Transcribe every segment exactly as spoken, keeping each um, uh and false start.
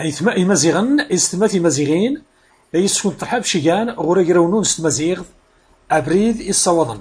إثماء مزيغن استمات مزيغين لا يسكن ترحاب شيغان غورا يراونون استمازيغ أبريد الصوضن.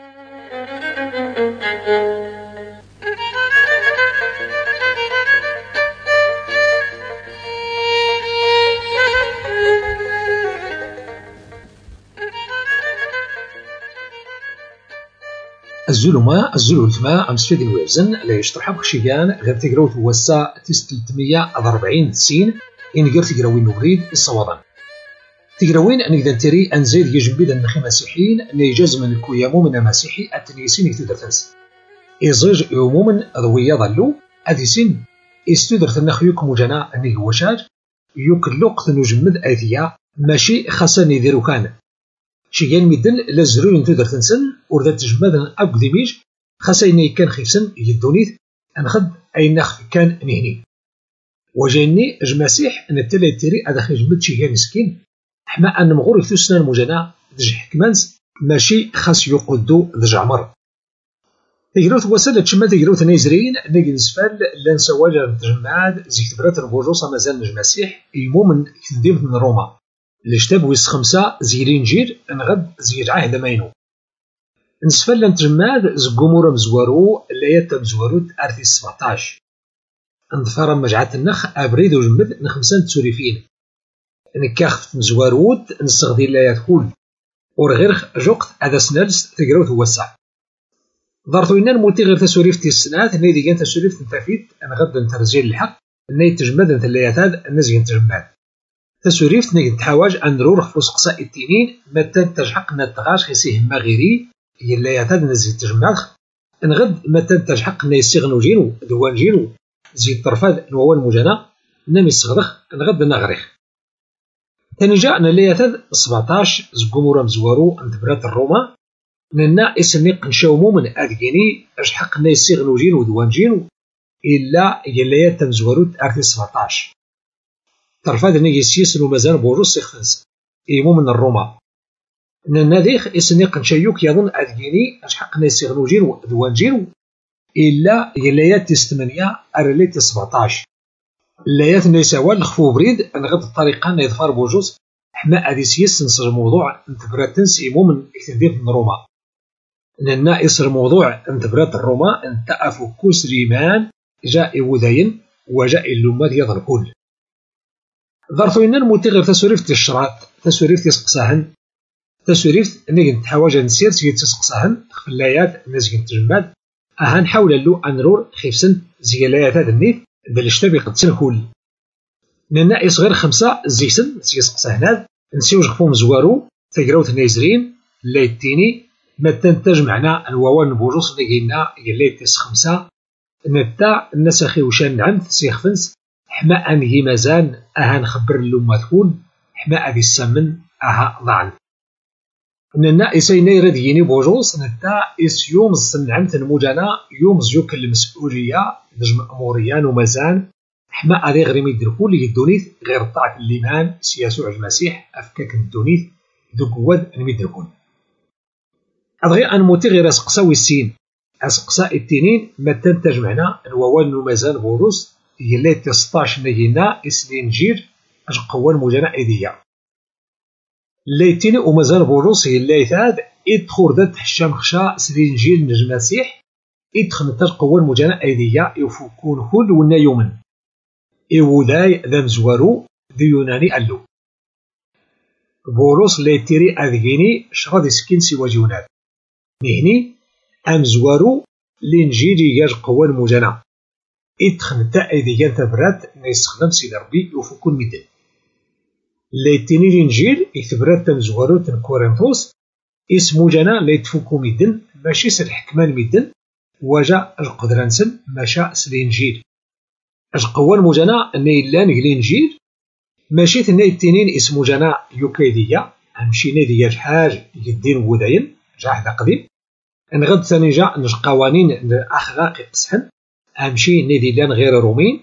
الزلمة الزلولتما أمسفيد الويرزن لا يشطرح بخشيان غير تقراو توسا تيس ثلاثمية أربعين تسين إن غير تقراوين نبريد الصوابان تقراوين أن إذا تري أنزيد يجنبيد النخي مسيحيين أن يجاز من الكويامو من مسيحي التنيسين يتودر تنس إزيج يومومن أضوية ظلو أديسين إستودر تنخيوك مجانا أني هوشاج يوكلوق نجمد أيديا ماشي خاصة يديرو كان شيغان ميدن لازرو ينتودر تنسن وردا تجمد أب ديميج خاصة إني كان خيفسن يدونيت أنخد أي نخ كان نهني وجاني جماسيح أن التالي تيري أدخل جمد شيغان مسكين حما أن مغور يثوسنا المجانا دج حكمانس ماشي خاص يقودو دج عمر تقراو توصل تشما تقراو تنيزرين نيجي نسفال لان سواجا تجمعات زي كتبرات البوجوصة مازال نجماسيح يمو من كنديمت من روما الاشتاب ويس خمسة زيرين جير نغد زير عهد ماينو نسفل لان تجمعات زقومورا مزوارو الليات مزوارو ارثي سبعتاش انظفارا مجعات النخ ابريد وجمد نخمسان تسوريفين نكاخفت مزواروت نستغذي اللايات كل ورغير جوقت هذا سنالس تقراو توسع ضرطو إنا نموتي غير تسوريف السنات نايدي كان تسوريف نتافيت نغد نترجيل الحق نايد تجمد نتلايات هاد الناس ينتجمد تسوريف نايد تحواج أن نرور خفوس قصاء التنين متى تجحق نتغاش خيسيه ما غيري هي اللايات هاد الناس ينتجمد نغد متى تجحق نايسيغنو جينو دوان جينو زي الطرفاد نوال مجانا نامي الصغرخ نغد نغريخ تاني جاء نلايات هاد سبعتاش زقومورا مزوارو انتبرات الروما ننا اسني قنشاومو من ادكيني اش حقنا يسيغنو جينو دوان جينو الا يلايات تمزوروت ارتي سبعتاش طرفاد ني يسيسنو مازال بوجوس سيخفنس ايمو من الروما ننا ديخ اسني قنشايوك يظن ادكيني اش حقنا يسيغنو جينو دوان جينو الا يلايات تسمنيا ارليت سبعتاش اللايات نيساوال الخفو بريد نغد الطريقه نيظفر بوجوس حما ادي سيس نصر الموضوع انتبراتنس ايمو من اكتنديف من روما لأن إصر موضوع انتبرات الروما أنت أفكو سليمان جاء وذين وجاء اللومات يظهر كل ظرفو إننا نموتي غير تسوريف الشراط تسوريف تسقساهن تسوريف نيجي نتحواج نسير تيجي تسقساهن خلايات الناس تجمد أهان حول اللو أنرور خيفسن زيلايات هذا النيف بالاشتبي قد سنكول لأن إصغير خمسة زيسن سيسقساهن نسيوج خفوم زوارو تقراوت النيزرين لايتيني ما تنتج معنا الواوان بوجوس اللي قلنا يلي تيس خمسة نتا الناس اخي وشان نعم سيخفنس حما انهي مازال اها نخبر اللومة تكون حما ابي السمن اها ضعن ننا اسينا يرد يني بوجوس نتا اس يوم السنعم تنموجانا يوم زيوك المسؤولية دج مأموريان ومازال حما ادي غريمي يدركو اللي يدونيت غير طاعة الليمان سياسوع المسيح افكاك الدونيت دوك واد المدركون أبغي أن موتي غير أسقسا السين أسقسا التنين ما تنتج معنا الووال نمازان بوروس يلي تسطاش نجينا إسلين جير أش قوان مجانا إيديا ليتيني ومازال بوروس يلي ثاد إدخور ذات حشام خشا سلين جير نجماسيح إدخل نتاج قوان مجانا إيديا يفكون كل ونا يومن إيوذاي ذا مزوارو ديوناني ألو بوروس ليتيري أذجيني شراد سكين سواجونات نهني أمزوارو لنجيري ياج قوان مجانا إدخن تأيديان تبرات نيسخدم سيد ربي وفكون مدن ليتيني لنجير إثبرات تمزوارو تنكورنفوس اسمو جانا ليتفكو مدن ماشي سر حكمان مدن وجا القدرانسن ماشا سلينجير أج قوان مجانا نيلان لنجير ماشي ثناي التنين اسمو جانا يوكيدية أمشي نادي ياج حاج يدين وذاين جاح ذا قديم نغد ثاني جا نج قوانين الأخلاق قسحن أمشي نادي لان غير رومين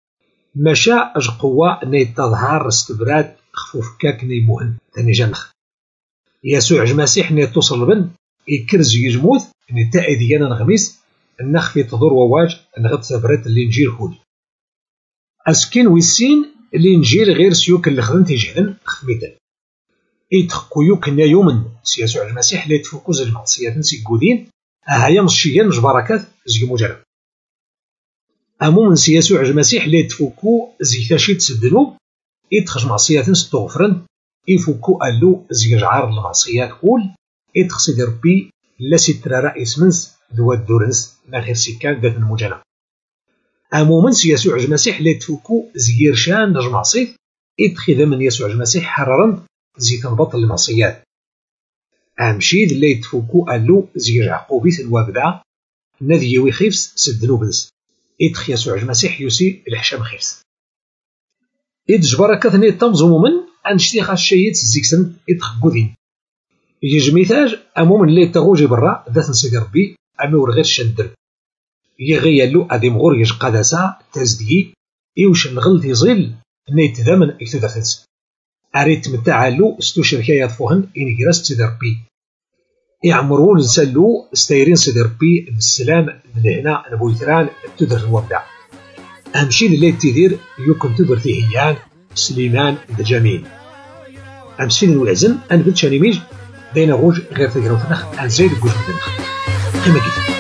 مشا أج قوة ناي تظهر استبراد خفوف كاك ناي مهن ثاني جا نخ يسوع جماسيح ناي توصل بن يكرز يجموث نتائي ديانا نغميس النخ في تضر وواج نغد ثبرات اللي نجير كل أسكين ويسين اللي نجيل غير سيوك اللي خدمت يجهدن خفميدن يتخكو يوكنا يومن سياسو المسيح اللي تفوكو زي المعصيات نسي قودين هيا مشيان جبركات زي مجرد أمو من سياسو المسيح اللي تفوكو زي تاشيت سدنوب يتخش معصيات ستغفرن يفوكو ألو زي جعار المعصيات كول يتخصي دي ربي لا سترى رئيس منس ذو الدورنس ما غير سكان ذات المجنة أمو من سياسو المسيح اللي تفوكو زي يرشان نجم عصيت يتخذ من يسوع المسيح حررن زي تنبط المعصيات أمشيد اللي يتفوكو ألو زي عقوبيت الوابدة نذي ويخيفس سدنو بنس إدخ يسوع المسيح يوسي الحشام خيفس إدج بركة ثني تمزو من أنشتي خاش شيت زيكسن إدخ قودين يجي مثاج أمومن اللي تغوجي برا ذات نسيدي ربي أمي ورغير شندر يغي يلو أدي مغور يج قادسا تزدي إيوش نغلط يزيل نيت ذامن إكتو داخلس أريد متعالو ستو شركايات فوهن إني جراس سيدي ربي يعمرون نسلو ستايرين سيدي ربي بالسلام من هنا نبويتران تدر الوردع أمشي اللي تدير يوكم تدر تيهيان سليمان بجميل أمشي الوعزن أن بنتشاني ميج بين غوج غير تقرأ تنخ أن زيد الجوج بدنخ قيمة كده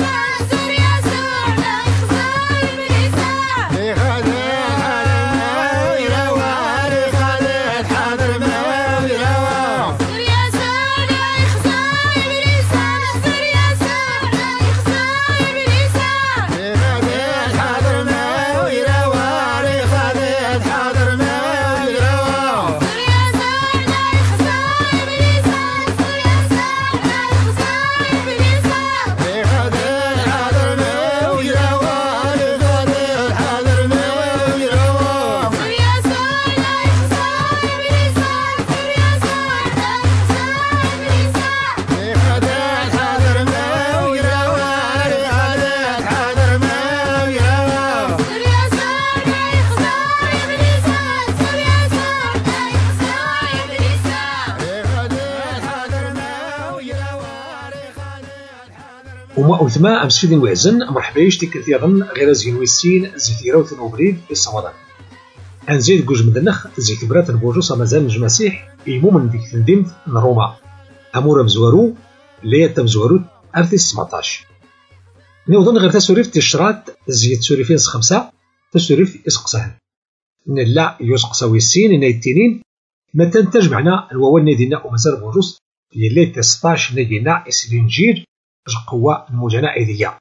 وما أثماء أمسفيد الوعزن مرحبا يشتكل يظن غير زين ويسين زيتيرا وثنوبريد الصوادان أنزيد جوج مدنخ زيت برات البوجوس مازال المسيح إيمو من ديك تندمت من روما أمور مزورو ليا تمزورو أرثيس سبعطاش نوضن غير تسوريف تشرات زيت سوريفينس خمسة تسوريف إسقسهن نلا يسقسا ويسين إنا يتينين ما تنتج معنا الواوال نيدينا ومازال البوجوس يلي تسطاش نيدينا إسلينجير قوة المجنة أيدية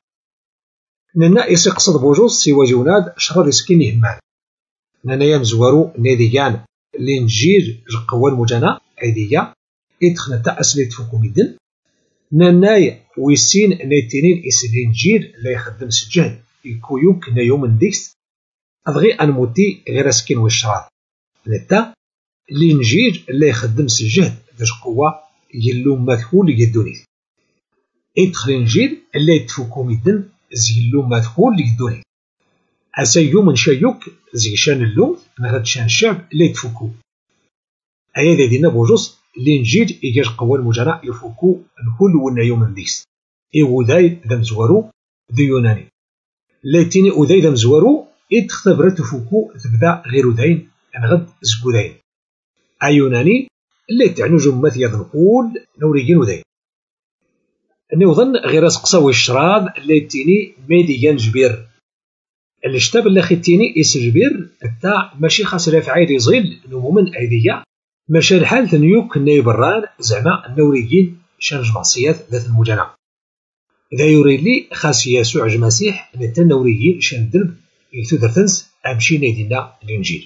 ننا يسقصد بوجوز سوى جوناد شرر يسكين يهمان ننا يمزورو نيديان لنجير قوة المجنة أيدية إدخل تأسلي تفوكو ميدن ننا ويسين نيتينين إسلينجير لا يخدم سجهد يكويو كنا يوم ديكس أضغي أنموتي غير سكين والشرار نتا لنجير لا يخدم سجهد داش قوة يلو مدخول يدوني إدخل إنجيل اللي يتفوكو ميدن زيلو مدخول ليدوني أسيو من شايوك زي شان اللوم نغد شان الشعب اللي يتفوكو أيا ذا دينا بوجوس الإنجيل إيجاج قوى المجرى يفوكو نكل ونا يوم نديس إيو ذاي ذا مزورو ذو يوناني لاتيني أذاي ذا مزورو إدخل تفوكو تبدا غير ذاين نغد زكو ذاين أيوناني اللي تعنو جمات يظنقول نوريين ذاين نوضن غير سقساوي الشراب اللي تيني ميديان جبير الاشتاب اللي خيتيني إس جبير التاع ماشي خاص رافعي يزيل نمومن أيديا ماشي الحال تنيوك نيبران زعما النوريين شانج معصيات ذات المجنة ذا يوري لي خاص يسوع المسيح نتا النوريين شان درب يكتو تنس أمشي نيدينا الإنجيل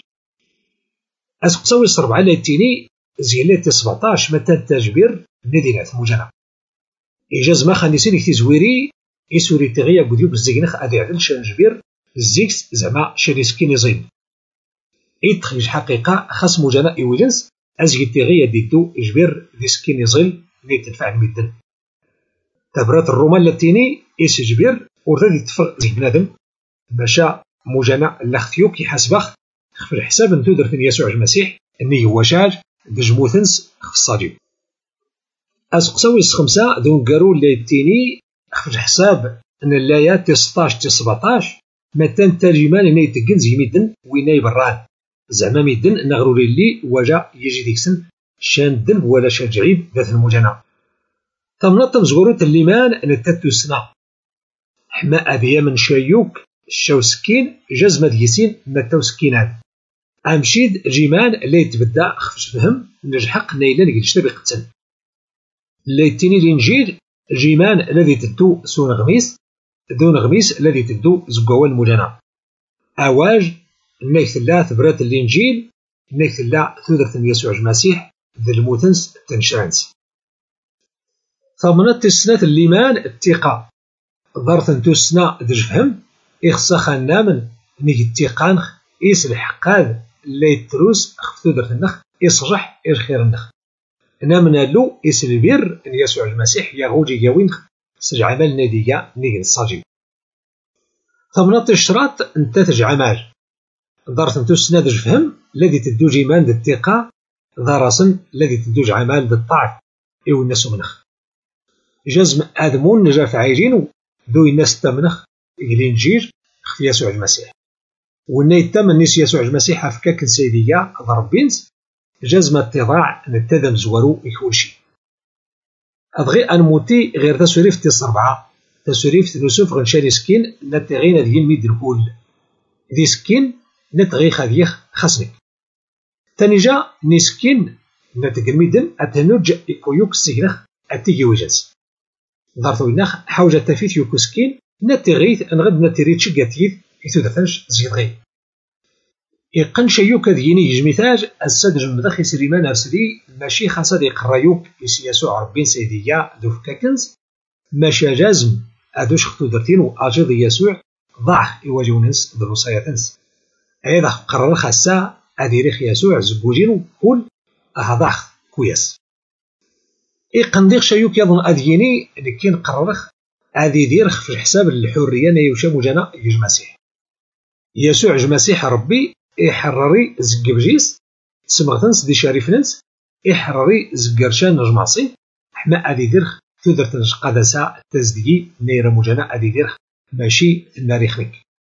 أسقساوي الصربعة اللي تيني زيلات سبعطاش متى التجبير نيدينا المجنة إيجاز ما خانيسين يكتي زويري يسوري تغيا قديو بزيقنخ أدي عدل شان جبير الزيكس زعما شريسكين يزين إدخل حقيقة خاص مجانا إيويلنس أزيق تغيا ديدو جبير دي سكين يزين اللي تدفع الميدن تبرات الرومان لاتيني إيس جبير ورد يتفق زي بنادم ماشا مجانا لاختيوك يحاسبخ في الحساب نتو درتن يسوع المسيح أني هو شاج دجموثنس خف الصديو أسقساوي الخمسة دون قارو اللي تيني في الحساب أن اللايات ستاش تي سبعطاش متى ترجمان إني تقن زي ميدن ويناي بران زعما ميدن نغروري اللي وجا يجي ديكسن شان الدنب ولا شان جعيب ذات المجنى تمنطم زغروت الليمان نتاتو سنا حما أذيا من شايوك الشاو سكين جزمة ديسين نتاو سكينات أمشيد جيمان اللي يتبدا خفش فهم نجحق نيلان قلشتا بقتن اللي يتيني الإنجيل جيمان الذي تدو سون غميس دون غميس الذي تدو زقوان المجنى أواج نيك الله ثبرات الإنجيل نيك الله ثودرة يسوع المسيح ذي الموتنس تنشرانس ثمنت السنة الليمان التقى ضرثن توسنا دجفهم إخصا خنامن نيك التقان إيس الحقاد اللي يتروس خفتو درت النخ إصجح الخير النخ نامنا له إيس البير إن يسوع المسيح يهوجي يوين سج عمل نادية نيك الصاجي ثمنت الشراط انتتج عمال ضرثن توسنا دجفهم الذي تدو جيمان ذي التقى ضرسن الذي تدوج عمال ذي الطاعة إيو الناس منخ جزم آدمون نجاف عايجين ذو الناس تمنخ إلينجير خف يسوع المسيح والناي تمن نيس يسوع المسيح أفكاك سيدية ضربينز جزم التضاع نتدم زورو يكولشي أبغي أنموتي غير تسوريف تيس أربعة تسوريف تنسوف غنشاري سكين نتغين ديال ميد الكول ذي سكين نتغي خذيخ خصنك تانيجا نسكين نتقميدن أتنوج إكويوك سيغنخ أتيجي وجنس ضرطو إنخ حوجة تفيت يوكوسكين نتغيث أنغد نتريد شقاتيث إثو دفنش زيدغي إقن شيوك ذيني يجمثاج الساد جمدخ سليمان أرسلي ماشي خاصة يقرأيوك يسوع ربين سيدية دوف كاكنز ماشي جازم أدوش خطو درتين وأجيض يسوع ضعف إواجونس دروسايتنس أيضا قرر خاصة أديريخ يسوع زبوجينو كل أهضاخ كويس إقنديخ شيوك يظن أديني لكين قررخ أدي ديرخ في حساب الحرية نيوشا مجانا يجمسيح يسوع جمسيح ربي إحرري زقبجيس سمغتنس دي شارفنس إحرري زقرشان نجمعصي حما أدي ديرخ تودرت نجقادسا تزدقي نيرا مجانا أدي ديرخ ماشي ناريخنك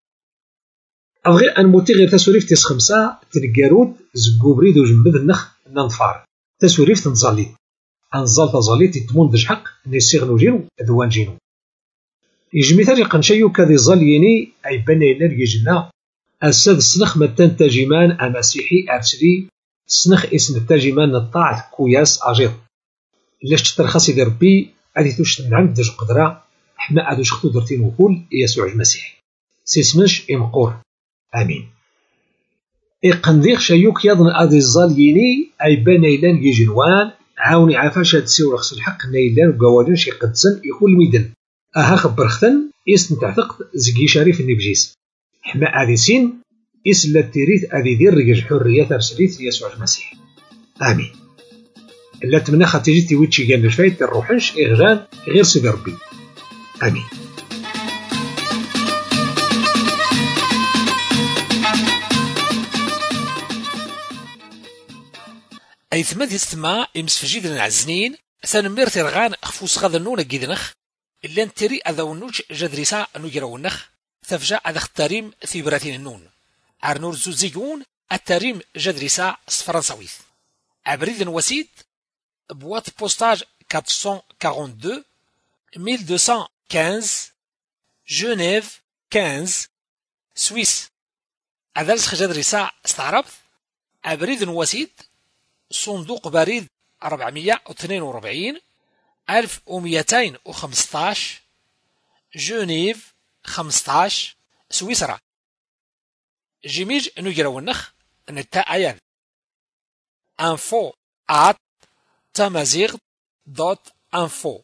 أبغي أنموتي غير تسوريف تيس خمسة تلقارود زقو بريد وجنبذ النخ ننظفار تسوريف تنظالي أنظال تظالي تتمون دجحق نيسيغنو جينو أدوان جينو يجمي ثاني قنشيو كذي ظاليني أي بني نرجي جنا الساد السنخ متن تاجمان أمسيحي أرسلي سنخ اسم التاجمان الطاعة كوياس أجيض لاش ترخص يدير بي أدي توش نعم دج قدرة حنا أدوش خطو درتين وكل يسوع المسيح سيسمش إمقور آمين إقنديخ شيوك يظن أدي الظاليني أي بني لان يجنوان عاوني عافاش هاد السيور خص الحق نيلان وقوالين شي قدسن يكون الميدن أها خبرختن إسن تعتقد زكي شريف النبجيس حما أدي سين إسن لاتيريث أدي دير رجل حرية ترسليث يسوع المسيح آمين إلا تمنى خاتيجي تيويتشي كان الفايت الروحنش إغران غير سيدي ربي آمين أي ثماد يستمع إمسفجيد العزنين ثانمير ترغان خفوس غاذا نونا جيدنخ إلا نتري أذا ونوج جدريسا نجرونخ ثفجا أذا اختاريم ثيبراتين النون عرنور زوزيجون التاريم جدريسا فرنساويث أبريد وسيد بوات بوستاج أربعمائة واثنين وأربعين ألف ومئتين وخمسة جنيف خمسة سويس أذا لسخ جدريسا استعربت أبريد وسيد صندوق بريد أربعمائة واثنين وأربعين ألف ومئتين وخمسة عشر جنيف خمسة عشر سويسرا جيميج نجرو النخ نتا أيان info at تمازيغ دوت info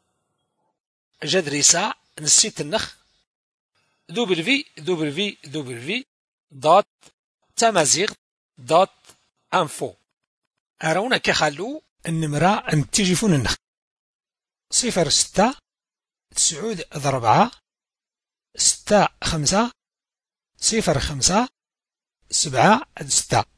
جدريسا نسيت النخ دبليو دبليو دبليو دوت تمازيغ دوت info أرونا كخلو النمرة أن تجيفون النخ صفر ستة تسعود ضربعة ستة خمسة صفر خمسة سبعة ستة